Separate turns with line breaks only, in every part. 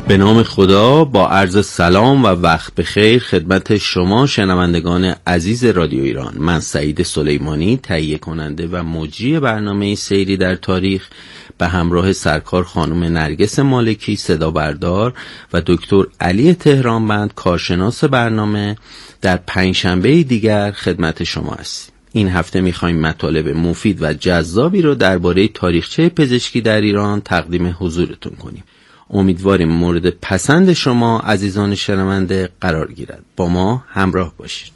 به نام خدا، با عرض سلام و وقت بخیر خدمت شما شنوندگان عزیز رادیو ایران. من سعید سلیمانی، تهیه کننده و مجری برنامه سیری در تاریخ، به همراه سرکار خانم نرگس مالکی صدا بردار و دکتر علی تهرانبند کارشناس برنامه، در پنجشنبه دیگر خدمت شما هستیم. این هفته می‌خوایم مطالب مفید و جذابی رو درباره تاریخچه پزشکی در ایران تقدیم حضورتون کنیم. امیدواریم مورد پسند شما عزیزان شنونده قرار گیرد. با ما همراه باشید.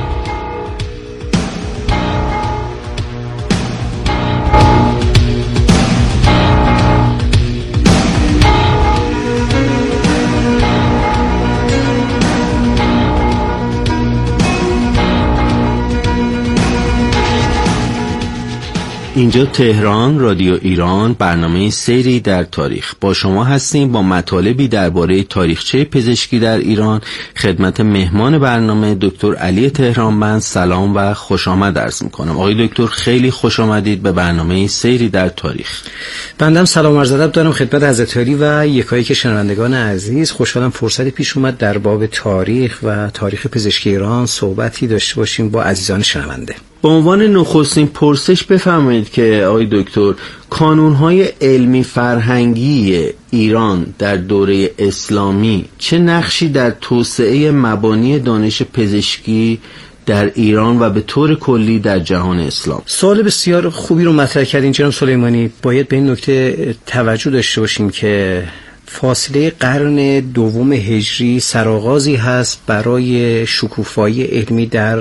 اینجا تهران، رادیو ایران، برنامه سیری در تاریخ. با شما هستیم با مطالبی درباره تاریخچه پزشکی در ایران. خدمت مهمان برنامه دکتر علی تهرانبند سلام و خوش آمد عرض میکنم. آقای دکتر خیلی خوش آمدید به برنامه سیری در تاریخ.
بنده هم سلام عرض ادب دارم خدمت حضرت عالی و یکایک شنوندگان عزیز. خوشحالم فرصت پیش اومد در باب تاریخ و تاریخ پزشکی ایران صحبتی داشته باشیم با عزیزان شنونده.
به عنوان نخستین پرسش بفرمایید که آقای دکتر، کانون‌های علمی فرهنگی ایران در دوره اسلامی چه نقشی در توسعه مبانی دانش پزشکی در ایران و به طور کلی در جهان اسلام؟
سوال بسیار خوبی رو مطرح کردین جناب سلیمانی. باید به این نکته توجه داشته باشیم که فاصله قرن دوم هجری سرآغازی هست برای شکوفایی علمی در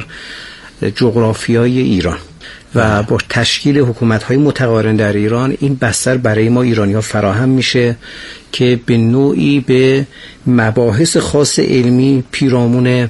جغرافیای ایران و با تشکیل حکومت‌های متقارن در ایران این بستر برای ما ایرانی‌ها فراهم میشه که به نوعی به مباحث خاص علمی پیرامون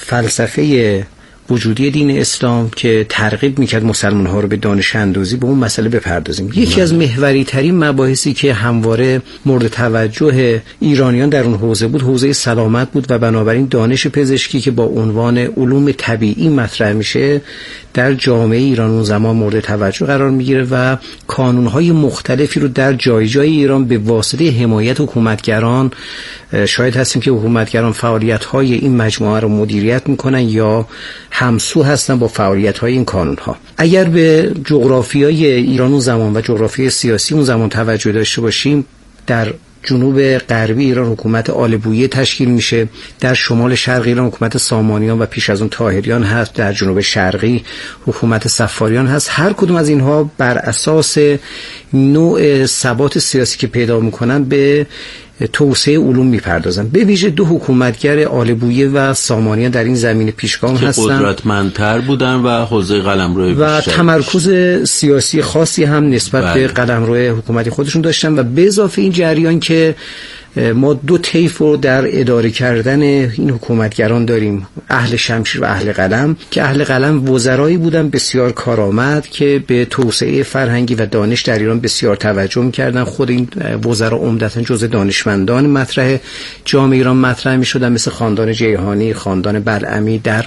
فلسفه وجودی دین اسلام که ترغیب میکرد مسلمان‌ها رو به دانش اندازی به اون مسئله بپردازیم. یکی از محوری ترین مباحثی که همواره مورد توجه ایرانیان در اون حوزه بود حوزه سلامت بود و بنابراین دانش پزشکی که با عنوان علوم طبیعی مطرح میشه در جامعه ایران اون زمان مورد توجه قرار میگیره و کانون‌های مختلفی رو در جای جای ایران به واسطه حمایت حکومتگران شاید هستیم که حکومتگران فعالیت‌های این مجموعه رو مدیریت میکنن یا همسو هستن با فعالیت‌های این کانون‌ها. اگر به جغرافیای ایران اون زمان و جغرافیای سیاسی اون زمان توجه داشته باشیم، در جنوب غربی ایران حکومت آل بویه تشکیل میشه، در شمال شرقی ایران حکومت سامانیان و پیش از اون طاهریان هست، در جنوب شرقی حکومت صفاریان هست. هر کدوم از اینها بر اساس نوع ثبات سیاسی که پیدا میکنن به توسعه علوم میپردازن. به ویژه دو حکومتگر آل بویه و سامانیان در این زمینه پیشگام هستن،
قدرتمندتر بودن و حوزه قلمرو
و تمرکز سیاسی خاصی هم نسبت به قلمرو حکومتی خودشون داشتن. و به اضافه این جریان که ما دو طیف رو در اداره کردن این حکومتگران داریم، اهل شمشیر و اهل قلم، که اهل قلم وزرایی بودن بسیار کارآمد که به توسعه فرهنگی و دانش در ایران بسیار توجه می‌کردن. خود این وزرا عمدتاً جزء دانشمندان مطرح جامعه ایران مطرح می‌شدن، مثل خاندان جیهانی، خاندان بلعمی در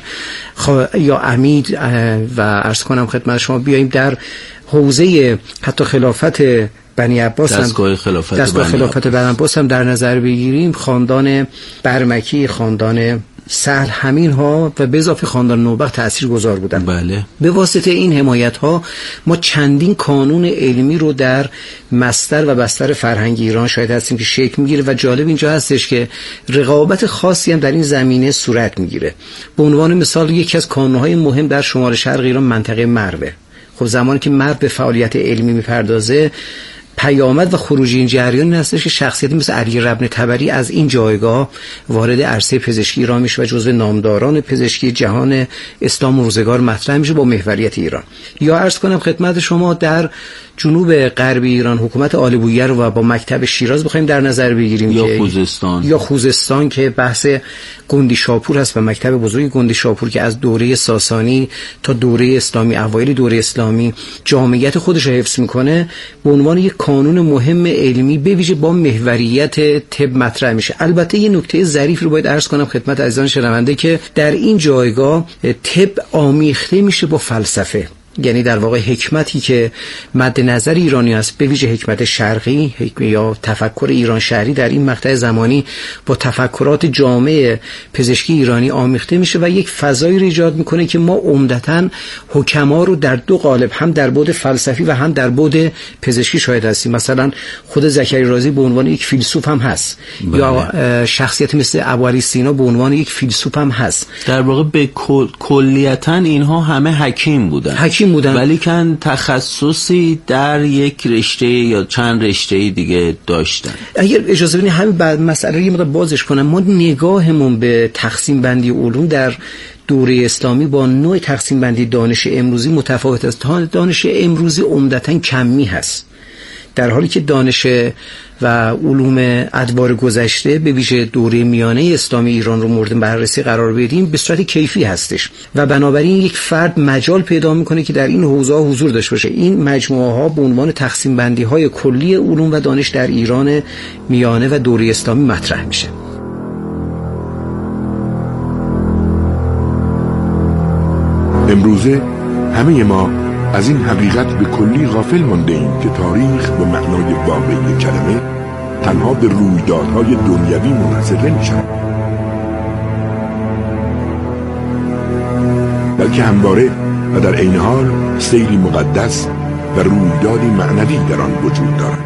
یا عمید و عرض کنم خدمت شما بیاییم در حوزه حتی خلافت بنی عباس
دستگاه خلافت
بنی عباس هم در نظر بگیریم، خاندان برمکی، خاندان سهل، همین ها و به اضافه خاندان نوبخت تاثیرگذار بودن.
بله.
به واسطه این حمایت ها ما چندین کانون علمی رو در مستر و بستر فرهنگی ایران شاید هستیم که شکل میگیره و جالب اینجا هستش که رقابت خاصی هم در این زمینه صورت میگیره. به عنوان مثال یکی از کانون‌های مهم در شمال شرق ایران منطقه مروه. خب زمانی که مرد به فعالیت علمی میپردازه، پیامد و خروجی این جریان این هستش که شخصیتی مثل علی ابن طبری از این جایگاه وارد عرصه پزشکی ایران میشه و جزو نامداران پزشکی جهان اسلام روزگار مطرح میشه با محوریت ایران. یا عرض کنم خدمت شما در جنوب غربی ایران حکومت آل بویه رو و با مکتب شیراز بخوایم در نظر بگیریم
یا
خوزستان که بحث گندی شاپور هست و مکتب بزرگ گندی شاپور که از دوره ساسانی تا دوره اسلامی، اوایل دوره اسلامی جامعیت خودش رو حفظ میکنه، به عنوان یک کانون مهم علمی به ویژه با محوریت طب مطرح میشه. البته یه نکته ظریف رو باید عرض کنم خدمت عزیزان شنونده که در این جایگاه طب آمیخته میشه با فلسفه. یعنی در واقع حکمتی که مد نظر ایرانی است، به ویژه حکمت شرقی یا تفکر ایران شهری، در این مقطع زمانی با تفکرات جامع پزشکی ایرانی آمیخته میشه و یک فضایی رو ایجاد میکنه که ما عمدتاً حکما رو در دو قالب، هم در بعد فلسفی و هم در بعد پزشکی شاهد هستیم. مثلا خود زکریا رازی به عنوان یک فیلسوف هم هست، یا شخصیت مثل ابوعلی سینا به عنوان یک فیلسوف هم هست.
در واقع به کلیتاً اینها همه حکیم بودن، ولی کن تخصصی در یک رشته یا چند رشته دیگه داشتن.
اگر اجازه بدین همین بعد مسئله رو یه مقدار بازش کنم. ما نگاهمون به تقسیم بندی علوم در دوره اسلامی با نوع تقسیم بندی دانش امروزی متفاوت است. دانش امروزی عمدتاً کمی هست، در حالی که دانش و علوم ادوار گذشته به ویژه دوره میانه اسلامی ایران رو مورد بررسی قرار بدیم به صورت کیفی هستش و بنابراین یک فرد مجال پیدا میکنه که در این حوزه حضور داشته باشه. این مجموعه ها به عنوان تقسیم بندی های کلی علوم و دانش در ایران میانه و دوره اسلامی مطرح میشه.
امروزه همه ما از این حقیقت به کلی غافل مانده ایم که تاریخ به معنای واقعی کلمه تنها به رویدادهای دنیوی منحصر نمی‌شود، بلکه همواره و در عین حال سیری مقدس و رویدادی معنوی در آن وجود دارد.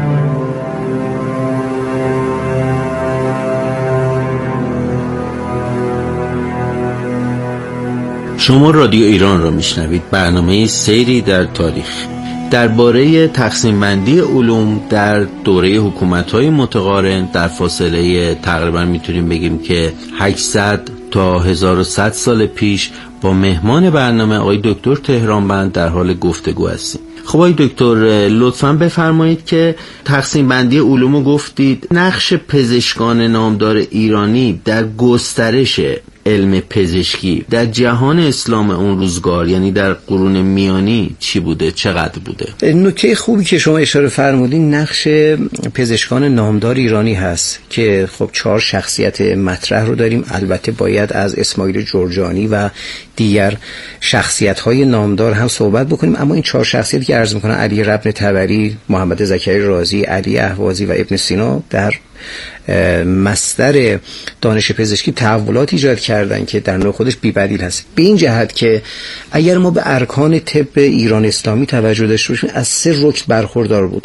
شما رادیو ایران را میشنوید، برنامه سیری در تاریخ درباره تقسیم بندی علوم در دوره حکومت‌های متقارن در فاصله تقریبا میتونیم بگیم که 800 تا 1100 سال پیش با مهمان برنامه آقای دکتر تهرانبند در حال گفتگو هستیم. خب آقای دکتر لطفاً بفرمایید که تقسیم بندی علوم گفتید، نقش پزشکان نامدار ایرانی در گسترش علم پزشکی در جهان اسلام اون روزگار، یعنی در قرون میانی، چی بوده، چقدر بوده؟
نکته خوبی که شما اشاره فرمودین نقش پزشکان نامدار ایرانی هست که خب 4 شخصیت مطرح رو داریم. البته باید از اسماعیل جرجانی و دیگر شخصیت‌های نامدار هم صحبت بکنیم، اما این 4 شخصیتی که عرض می‌کنم، علی ابن طبری، محمد زکریا رازی، علی اهوازی و ابن سینا، در مصدر دانش پزشکی تحولات ایجاد کردن که در نوع خودش بی‌بدیل هست. به این جهت که اگر ما به ارکان طب ایران اسلامی توجه داشته باشیم، از 3 رکن برخوردار بود.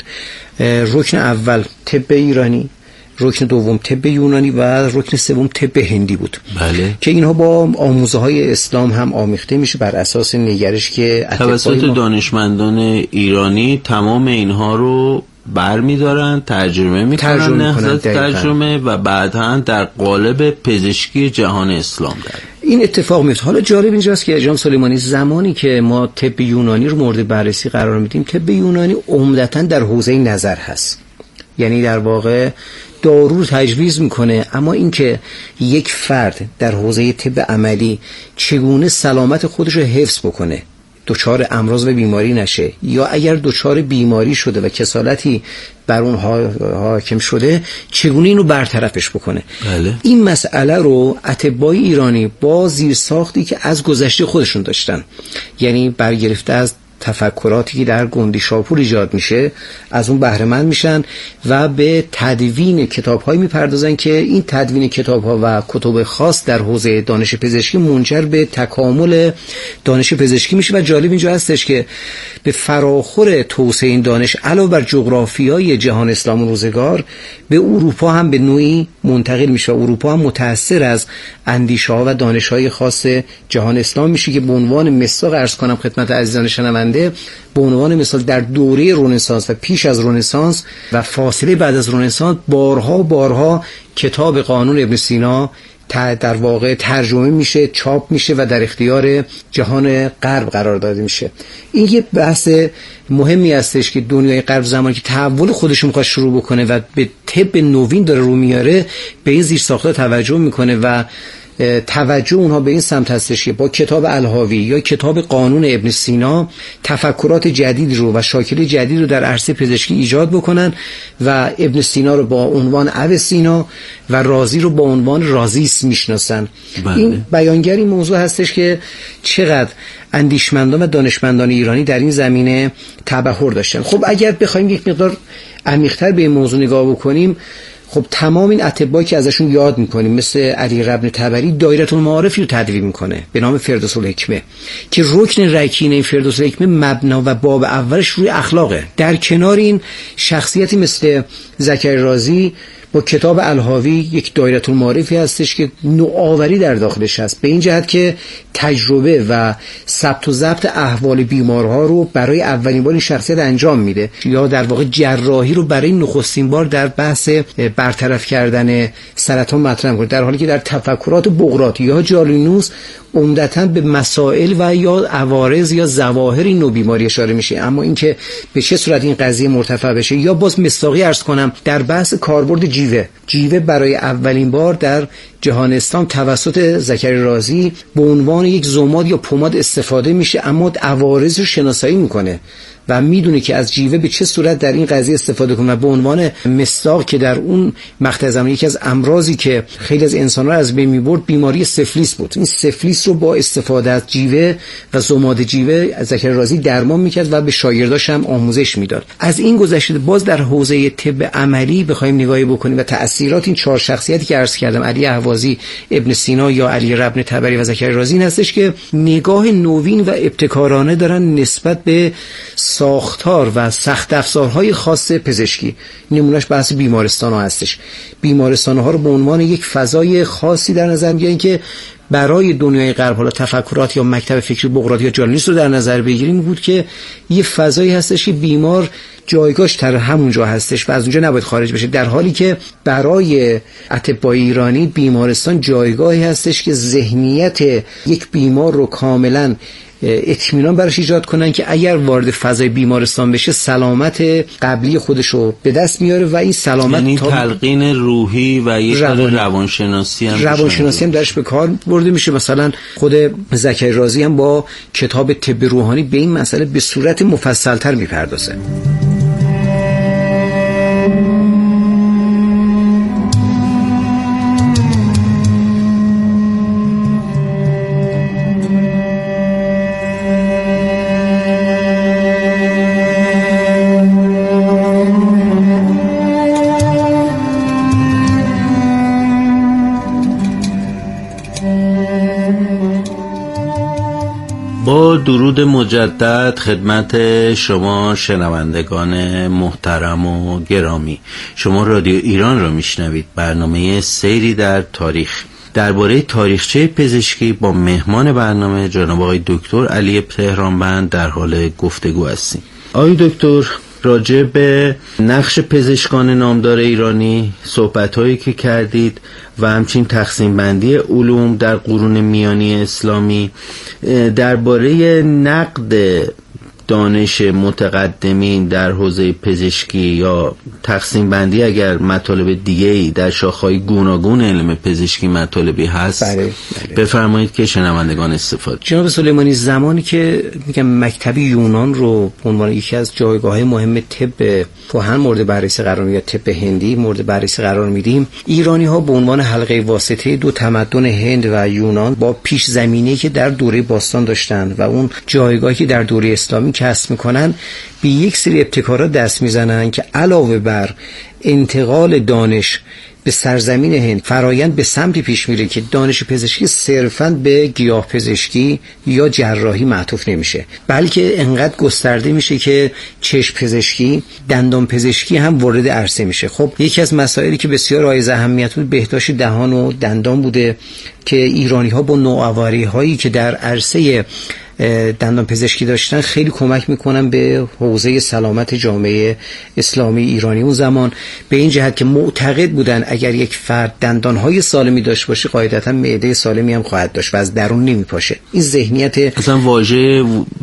رکن اول طب ایرانی، رکن دوم طب یونانی و رکن سوم طب هندی بود.
بله.
که اینها با آموزه‌های اسلام هم آمیخته میشه بر اساس نگرش که
توسط دانشمندان ایرانی تمام اینها رو برمی‌دارن، ترجمه می‌کنن، نهضت ترجمه و بعداً در قالب پزشکی جهان اسلام در
این اتفاق میفته. حالا جالب اینجاست که جناب سلیمانی زمانی که ما طب یونانی رو مورد بررسی قرار میدیم، طب یونانی عمدتاً در حوزه نظر هست، یعنی در واقع دارو تجویز میکنه، اما اینکه یک فرد در حوزه طب عملی چگونه سلامت خودش رو حفظ بکنه، دچار امراض و بیماری نشه، یا اگر دچار بیماری شده و کسالتی بر اون حاکم شده چگونه اینو برطرفش بکنه.
بله.
این مسئله رو اطبای ایرانی با زیرساختی که از گذشته خودشون داشتن، یعنی برگرفته از تفکراتی که در گندی شاپور ایجاد میشه، از اون بهره مند میشن و به تدوین کتاب‌هایی میپردازن که این تدوین کتاب‌ها و کتب خاص در حوزه دانش پزشکی منجر به تکامل دانش پزشکی میشه. و جالب اینجا هستش که به فراخور توسعه این دانش علاوه بر جغرافیای جهان اسلام روزگار به اروپا هم به نوعی منتقل میشه. اروپا هم متأثر از اندیشه‌ها و دانش‌های خاص جهان اسلام میشه که به عنوان مثال عرض کنم خدمت عزیزان شنونده، به عنوان مثال در دوره رنسانس و پیش از رنسانس و فاصله بعد از رنسانس بارها کتاب قانون ابن سینا در واقع ترجمه میشه، چاپ میشه و در اختیار جهان غرب قرار داده میشه. این یه بحث مهمی هستش که دنیای غرب زمانی که تحول خودش میخواد شروع بکنه و به طب نوین داره رو میاره، به این زیرساخت‌ها توجه میکنه و توجه اونها به این سمت هستش که با کتاب الحاوی یا کتاب قانون ابن سینا تفکرات جدید رو و شاکله جدید رو در عرصه پزشکی ایجاد بکنن و ابن سینا رو با عنوان اوسینا و رازی رو با عنوان رازیس میشناسن. این بیانگر این موضوع هستش که چقدر اندیشمندان و دانشمندان ایرانی در این زمینه تبحر داشتن. خب اگر بخوایم یک مقدار عمیق‌تر به این موضوع نگاه بکنیم، خب تمام این اطبایی که ازشون یاد میکنیم مثل علی ابن طبری دایره المعارفی رو تدوین میکنه به نام فردوس الحکمه که رکن رکین این فردوس الحکمه مبنا و باب اولش روی اخلاقه. در کنار این شخصیتی مثل زکریا رازی با کتاب الحاوی یک دایره المعارفی هستش که نوآوری در داخلش هست، به این جهت که تجربه و ثبت و ضبط احوال بیمارها رو برای اولین بار این شخصیت انجام میده یا در واقع جراحی رو برای نخستین بار در بحث برطرف کردن سرطان مطرح می‌کنه، در حالی که در تفکرات بقراط یا جالینوس عمدتاً به مسائل و یا عوارض یا ظواهر این نوع بیماری اشاره میشه، اما اینکه به چه صورت این قضیه مرتفع بشه یا باز مصداقی عرض کنم در بحث کاربرد جیوه برای اولین بار در جهان اسلام توسط زکریا رازی به عنوان یک ضماد یا پماد استفاده میشه، اما عوارض رو شناسایی میکنه و میدونه که از جیوه به چه صورت در این قضیه استفاده کنه و به عنوان مصداق که در اون مقطع زمانی یکی از امراضی که خیلی از انسان‌ها از بین میبرد بیماری سفلیس بود. این سفلیس رو با استفاده از جیوه و ضماد جیوه زکریا رازی درمان میکرد و به شاگرداش هم آموزش میداد. از این گذشته باز در حوزه طب عملی بخوایم نگاهی بکنیم و تأثیرات این چهار شخصیتی که عرض کردم، علی اهوازی، ابن سینا یا علی ابن طبری و زکریا رازی، هستش که نگاه نوین و ابتکارانه دارن نسبت به ساختار و سخت افزارهای خاص پزشکی. نمونهش بحث بیمارستان ها هستش. بیمارستان ها رو به عنوان یک فضای خاصی در نظر میگیرن که برای دنیای غرب، حالا تفکرات یا مکتب فکری بقراط یا جالینوس رو در نظر بگیریم، بود که یه فضایی هستش که بیمار جایگاهش در همونجا هستش و از اونجا نباید خارج بشه، در حالی که برای اطبای ایرانی بیمارستان جایگاهی هستش که ذهنیت یک بیمار رو کاملا اطمینان براش ایجاد کنن که اگر وارد فضای بیمارستان بشه سلامت قبلی خودش رو به دست میاره و این سلامت
یعنی تلقین روحی و یک روانشناسی
هم درش به کار برده میشه. مثلا خود زکریا رازی هم با کتاب طب روحانی به این مسئله به صورت مفصل‌تر میپردازه.
با درود مجدد خدمت شما شنوندگان محترم و گرامی، شما رادیو ایران را میشنوید. برنامه سیری در تاریخ درباره تاریخچه پزشکی با مهمان برنامه جناب آقای دکتر علی تهرانبند در حال گفتگو هستیم. آقای دکتر، راجع به نقش پزشکان نامدار ایرانی صحبت‌هایی که کردید و همچنین تقسیم بندی علوم در قرون میانی اسلامی، درباره نقد دانش متقدمین در حوزه پزشکی یا تقسیم بندی اگر مطالب دیگه‌ای در شاخه‌های گوناگون علم پزشکی مطالبی هست،
بله.
بفرمایید که شنوندگان استفاده.
جناب سلیمانی، زمانی که میگم مکتب یونان رو به عنوان یکی از جایگاه‌های مهم طب کهن مورد بررسی قرار میدیم، طب هندی مورد بررسی قرار میدیم، ایرانی‌ها به عنوان حلقه واسطه دو تمدن هند و یونان با پیش زمینه‌ای که در دوره باستان داشتن و اون جایگاهی که در دوره اسلامی کسب میکنن، به یک سری ابتکارات دست میزنن که علاوه بر انتقال دانش به سرزمین هند، فرایند به سمتی پیش میره که دانش پزشکی صرفاً به گیاه پزشکی یا جراحی معطوف نمیشه، بلکه انقدر گسترده میشه که چشم پزشکی، دندان پزشکی هم وارد عرصه میشه. خب یکی از مسائلی که بسیار حائز اهمیت بود بهداشت دهان و دندان بوده که ایرانی‌ها با نوآوری‌هایی که در عرصه دندان پزشکی داشتن خیلی کمک میکنن به حوزه سلامت جامعه اسلامی ایرانی اون زمان، به این جهت که معتقد بودن اگر یک فرد دندانهای سالمی داشت باشه قاعدتا معده سالمی هم خواهد داشت و از درون نمیپاشه. این ذهنیت
مثلا واژه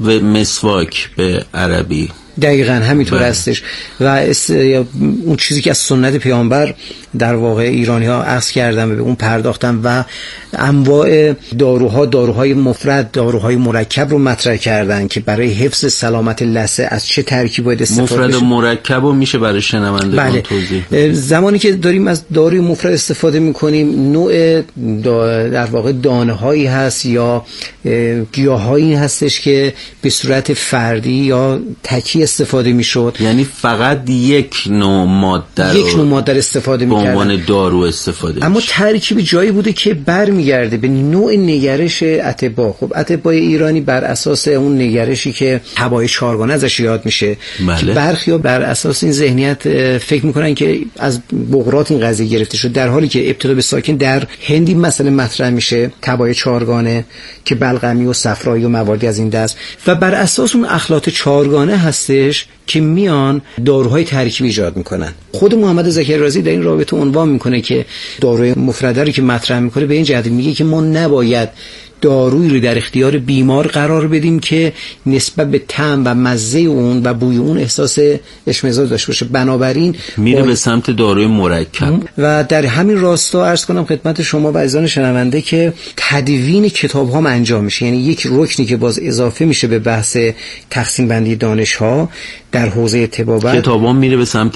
مسواک به عربی
دقیقاً همینطور هستش و اون چیزی که از سنت پیامبر در واقع ایرانی‌ها اخذ کردن و به اون پرداختن و انواع داروهای مفرد، داروهای مرکب رو مطرح کردن که برای حفظ سلامت لثه از چه ترکیب باید استفاده
مفرد و مرکب رو میشه برای شنوندگان توضیح؟
زمانی که داریم از داروی مفرد استفاده میکنیم، نوع در واقع دانه‌هایی هست یا گیاهایی هستش که به صورت فردی یا تکی استفاده میشد،
یعنی فقط یک نوع ماده
استفاده میکردن
به عنوان دارو استفاده
اما
میشه.
ترکیب جایی بوده که برمیگرده به نوع نگرش اطباء. خب اطباء ایرانی بر اساس اون نگرشی که تبای چهارگانه ازش یاد میشه، که برخیا بر اساس این ذهنیت فکر میکنن که از بقراط این قضیه گرفته شد، در حالی که ابتدا به ساکن در هندی مثلا مطرح میشه تبای چهارگانه که بلغمی و صفرایی و مواردی از این دست، و بر اساس اون اخلاط چهارگانه هستش که میان داروهای ترکیبی ایجاد میکنن. خود محمد زکریا رازی در این رابطه عنوان میکنه که داروی مفرده رو که مطرح میکنه به این جهت میگه که ما نباید دارویی رو در اختیار بیمار قرار بدیم که نسبت به طعم و مزه اون و بوی اون احساس اشمئزاز داشته باشه، بنابراین
میره به سمت داروی مرکب.
و در همین راستا عرض کنم خدمت شما و عزیزان شنونده که تدوین کتاب ها انجام میشه، یعنی یک رکنی که باز اضافه میشه به بحث تقسیم بندی دانش ها در حوزه طبابت.
کتاب ها میره به سمت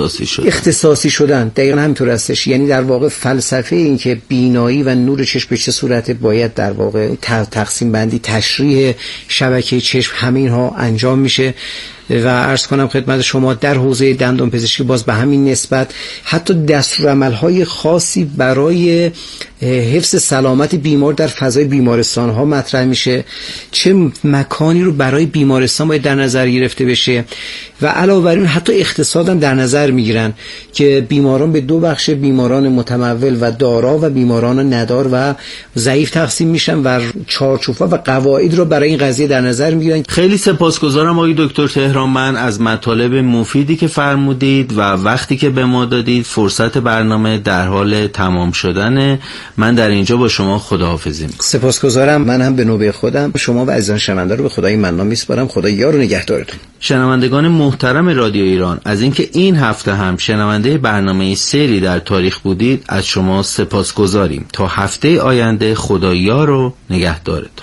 اختصاصی شدن. دقیقاً همینطور هستش، یعنی در واقع فلسفه این که بینایی و نور چشم به چه صورت باید در واقع تقسیم بندی، تشریح شبکه چشم، همه اینها انجام میشه. و عرض کنم خدمت شما در حوزه دندان پزشکی باز به همین نسبت حتی دستورالعمل‌های خاصی برای حفظ سلامت بیمار در فضای بیمارستان ها مطرح میشه، چه مکانی رو برای بیمارستان باید در نظر گرفته بشه، و علاوه بر این حتی اقتصاد هم در نظر میگیرن که بیماران به دو بخش، بیماران متمول و دارا و بیماران ندار و ضعیف تقسیم میشن و چارچوب‌ها و قواعد رو برای این قضیه در نظر میگیرن. خیلی سپاسگزارم آقای دکتر تهرانمند از مطالب مفیدی که فرمودید و وقتی که به ما دادید. فرصت برنامه در حال تمام شدنه. من در اینجا با شما خداحافظی می‌کنم.
سپاسگزارم. من هم به نوبه خودم شما و عزیزان شنونده رو به خدای منان میسپارم. خدا یار و نگهدارتون.
شنوندگان محترم رادیو ایران، از اینکه این هفته هم شنونده برنامه سیری در تاریخ بودید از شما سپاسگزاریم. تا هفته آینده خدا یار و نگهدارتون.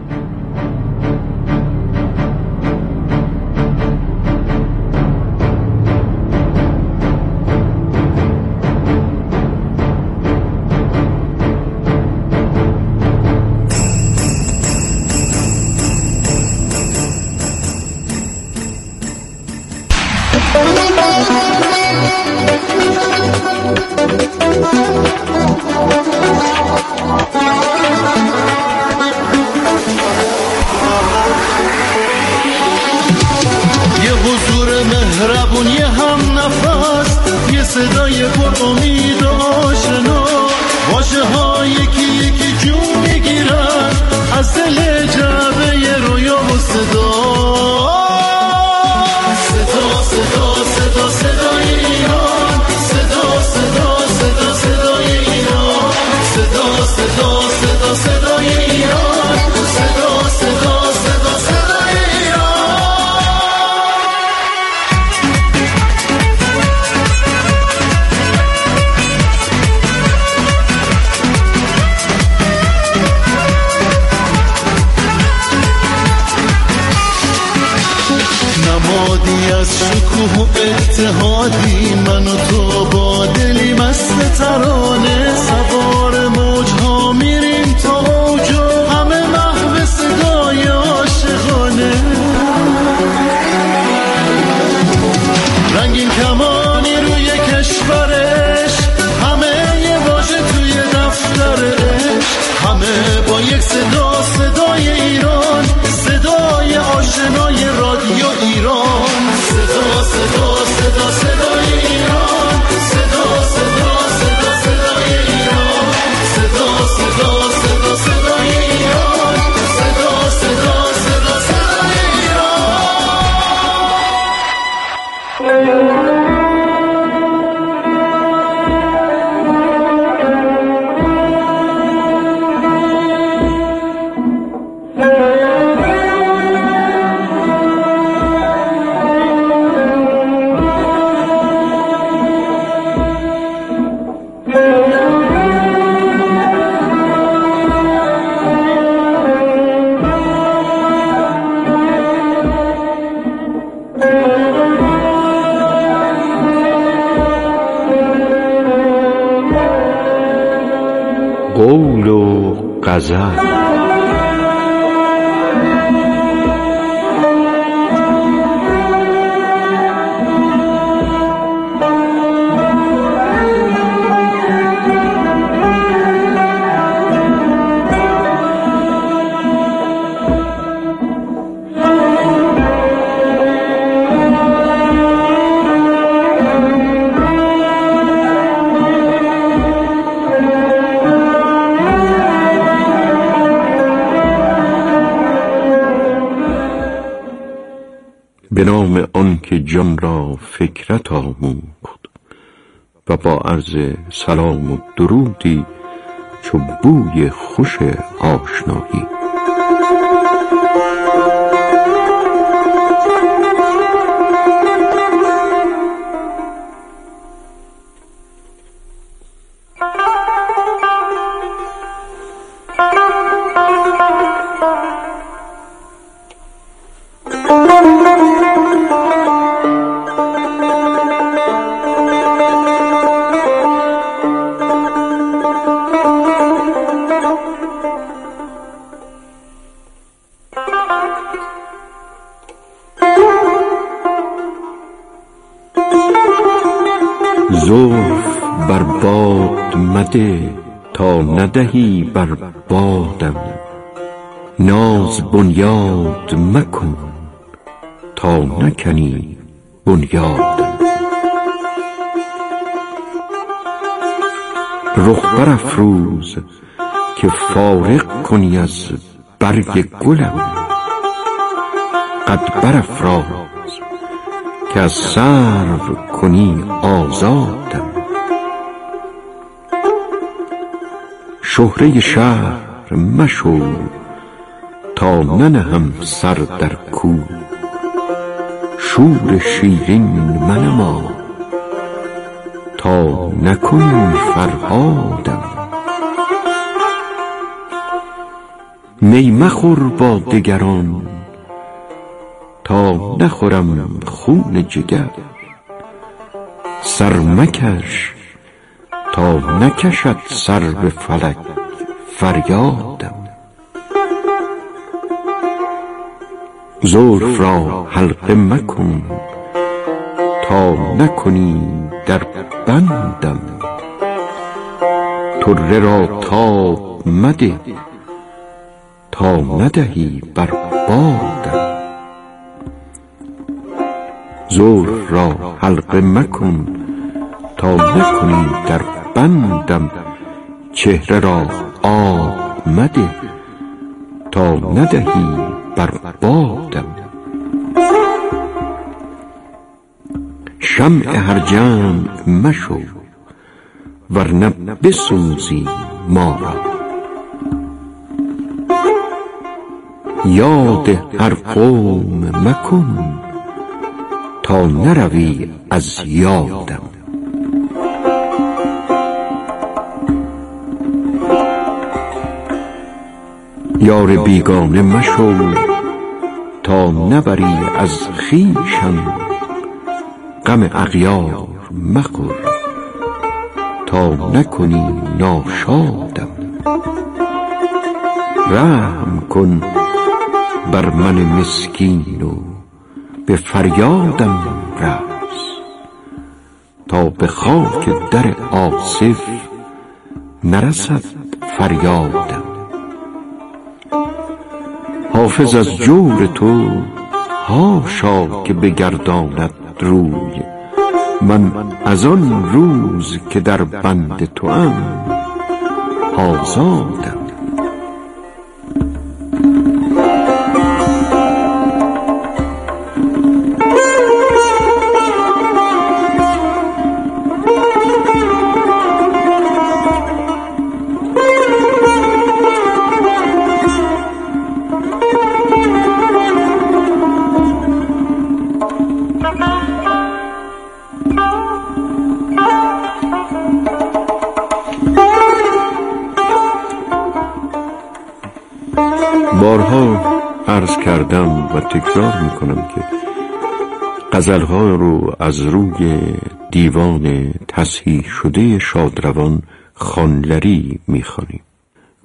اتحادی من و تو با دلی مست ترانه سوار موجها میریم تا اوج و همه محو صدای عاشقانه رنگین کمانی روی کشورش همه یه واژه توی دفترش همه با یک صدا صدای ایران صدای آشنای رادیو ایران صدا صدا صدا صدای ایران صدا صدا صدا صدای
قول و غزل. به نام آن که جان را فکرت آموخت و با عرض سلام و درودی چو بوی خوش آشنایی. زلف بر باد مده تا ندهی بر بادم، ناز بنیاد مکن تا نکنی بنیادم. رخ برافروز که فارغ کنی از برگ گلم، قد برافراز که از سرو کنی آزادم. شهره شهر مشو تا ننهم سر در کوه، شور شیرین منما تا نکنی فرهادم. می مخور با دگران تا نخورم خون جگر، سر مکش تا نکشد سر به فلک فریادم. زلف را حلقه مکن تا نکنی در بندم، طره را تاب مده تا ندهی بر بادم. زلف را حلقه مکن تا نکنی در بندم، چهره را آب مده تا ندهی بر بادم. شمع هر جمع مشو ورنه بسوزی ما را، یاد هر قوم مکن تا نروی از یادم. یار بیگانه مشو تا نبری از خویشم، غم اغیار مخور تا نکنی ناشادم. رحم کن بر من مسکین و به فریادم رس، تا به خاک در آصف نرسد فریادم. حافظ از جور تو حاشا که بگرداند روی، من از آن روز که در بند توام آزادم. بارها عرض کردم و تکرار میکنم که غزلها رو از روی دیوان تصحیح شده شادروان خانلری میخوانیم.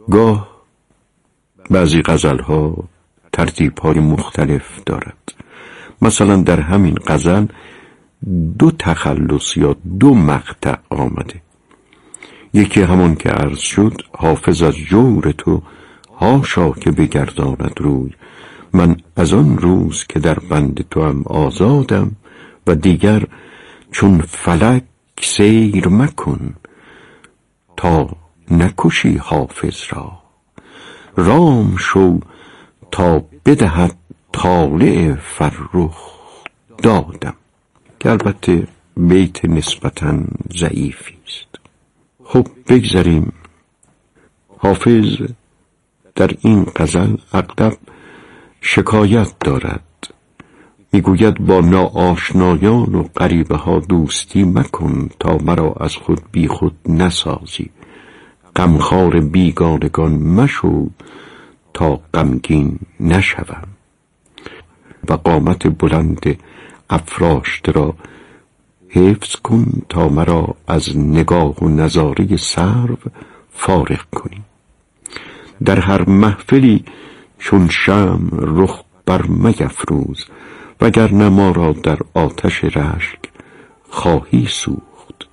گاه بعضی غزل‌ها ترتیب‌های مختلف دارد. مثلا در همین غزل 2 تخلص یا 2 مقطع آمده. یکی همان که عرض شد: حافظ از جور تو هاشا که بگرداند روی، من از آن روز که در بند تو هم آزادم. و دیگر: چون فلک سیر مکن تا نکشی حافظ را، رام شو تا بدهد طالع فرخ دادم، که البته بیت نسبتاً ضعیفی است. خب بگذاریم. حافظ در این غزل اغلب شکایت دارد، میگوید: با ناآشنایان و غریبه ها دوستی مکن تا مرا از خود بی خود نسازی، غمخوار بیگانگان مشو تا غمگین نشوم، و قامت بلند افراشته را حفظ کن تا مرا از نگاه و نظاره سرو فارغ کنی. در هر محفلی چون شمع رخ بر میفروز، وگرنه ما را در آتش رشک خواهی سوخت.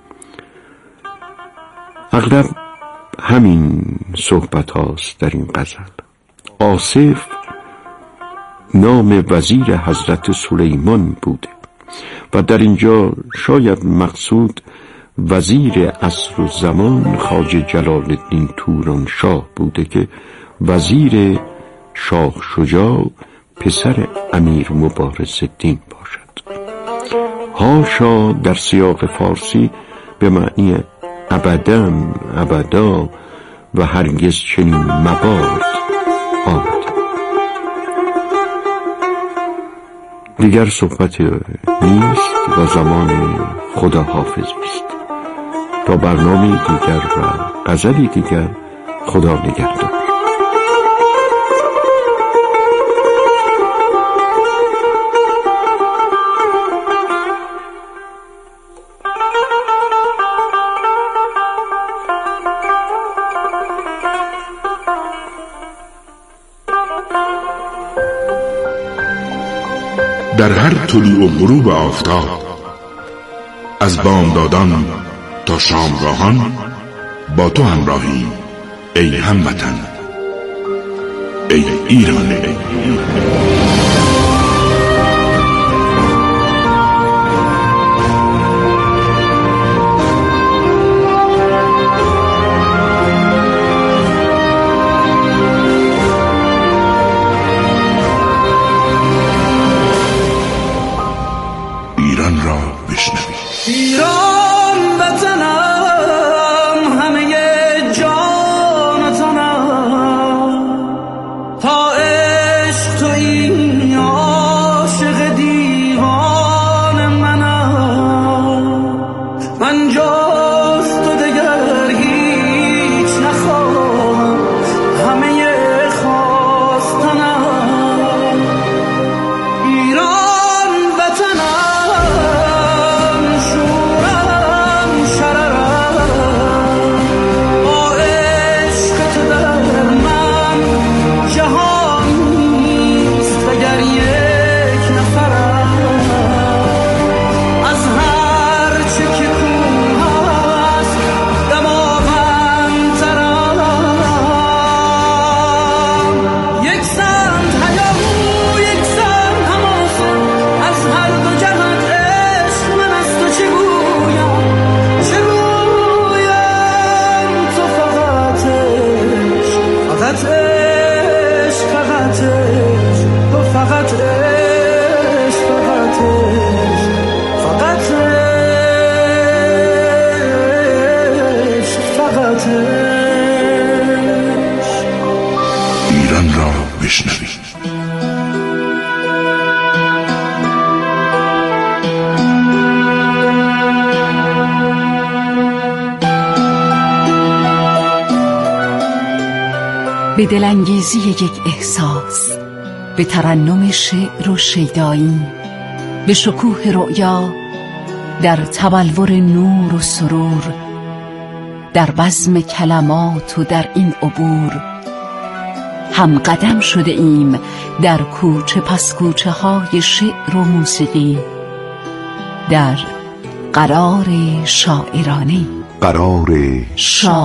اغلب همین صحبت هاست در این غزل. آصف نام وزیر حضرت سلیمان بوده و در اینجا شاید مقصود وزیر عصر و زمان خواجه جلال الدین تورانشاه بوده که وزیر شاه شجاع پسر امیر مبارز الدین باشد. هاشا در سیاق فارسی به معنی ابداً، ابدا و هرگز چنین مباد آمد. دیگر صحبت نیست و زمان خدا حافظ است. تا برنامه دیگر و غزلی دیگر، خدا نگهدار.
در هر طلوع و غروب آفتاب، از بامدادان تا شامگاهان، با تو همراهی ای هموطن، ای ایران. ایران را بشنوید.
ایران وطنم، همه جان تنم، تا عشق تویی عاشق دیوان منم، من جز تو دگر هیچ نخواهم، همه خواستنم. ایران وطنم،
ایران را بشنوید.
به دلانگیزی یک احساس، به ترنم شعر و شیدایی، به شکوه رؤیا، در تبلور نور و سرور، در بزم کلمات و در این عبور هم قدم شده ایم در کوچه پس کوچه های شعر و موسیقی، در قرار شاعرانه.
قرار